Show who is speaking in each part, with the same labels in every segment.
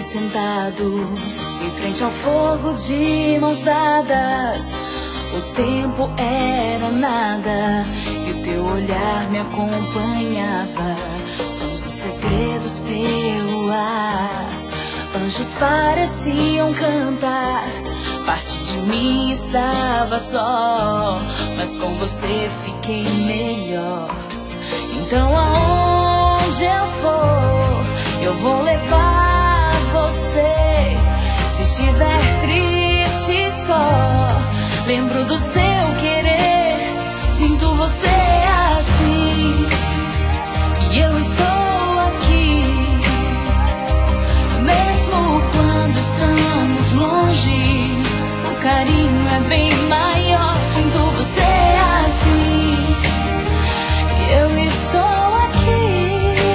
Speaker 1: sentados em frente ao fogo de mãos dadas. O tempo era nada e o teu olhar me acompanhava. Sons e segredos pelo ar, anjos pareciam cantar. Parte de mim estava só, mas com você fiquei melhor. Então aonde eu for, eu vou levar você. Se estiver triste só, lembro do seu querer. Sinto você assim e eu estou aqui. Mesmo quando estamos longe, o carinho é bem maior. Sinto você assim e eu estou aqui.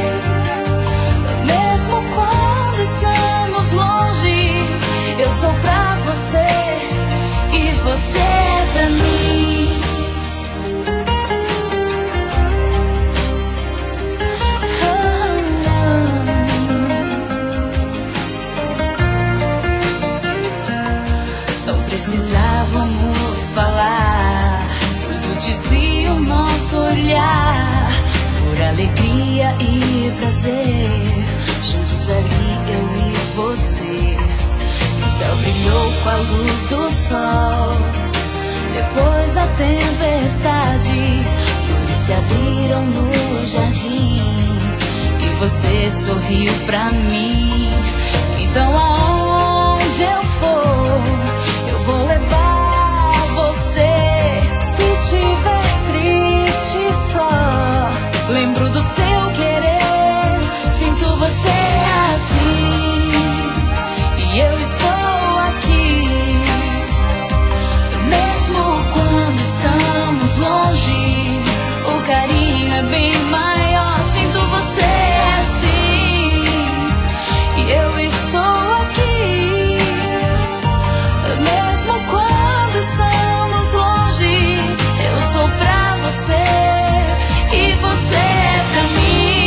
Speaker 1: Mesmo quando estamos longe, eu sou pra você e você é pra mim. Não precisávamos falar, tudo dizia o nosso olhar. Por alegria e prazer, juntos ali eu e você. O céu brilhou com a luz do sol. Depois da tempestade, flores se abriram no jardim e você sorriu pra mim. Então aonde eu for, eu vou levar você. Se estiver triste só, lembro do seu querer. Sinto você assim e eu estou aqui. Mesmo quando estamos longe, o carinho é bem maior. Sinto você assim e eu estou aqui. Mesmo quando estamos longe, eu sou pra você e você é pra mim.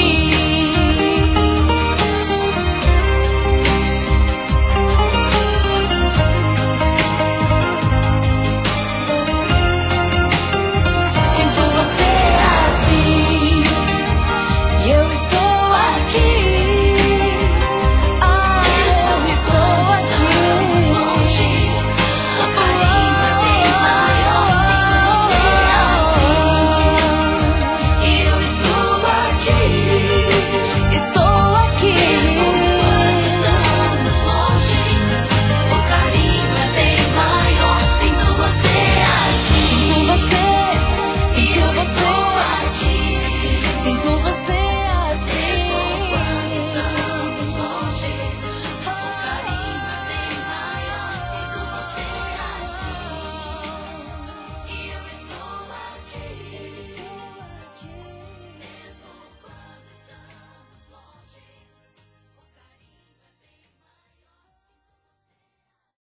Speaker 1: Sinto você assim e eu estou aqui. Ah, eu estou aqui. Longe, o carinho é bem maior. Sinto você assim e eu estou aqui. Estou aqui. Mesmo quando estamos longe, o carinho é bem maior. Sinto você assim. Sinto você. Sinto você. Sinto você.